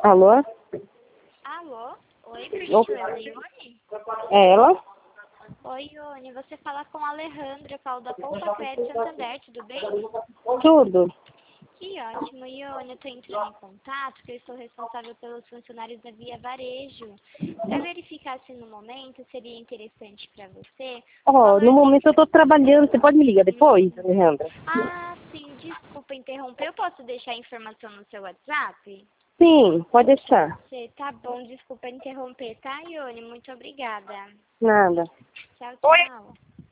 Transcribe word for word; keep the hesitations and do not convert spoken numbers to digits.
Alô? Alô? Oi, por Opa. gentileza, Ione? É ela? Oi, Ione, você fala com a Alejandra, falo da Poupa Pé de Santander, tudo bem? Tudo. Que ótimo, Ione, eu estou entrando em contato, porque eu estou responsável pelos funcionários da Via Varejo. Para verificar se no momento seria interessante para você... o Ó, valor no de- momento eu tô trabalhando, você pode me ligar depois, Hum. Alejandra? Ah, sim, desculpa interromper, eu posso deixar a informação no seu WhatsApp? Sim, pode deixar. Você, tá bom, desculpa interromper, tá, Ione? Muito obrigada. Nada. Tchau, Oi? tchau.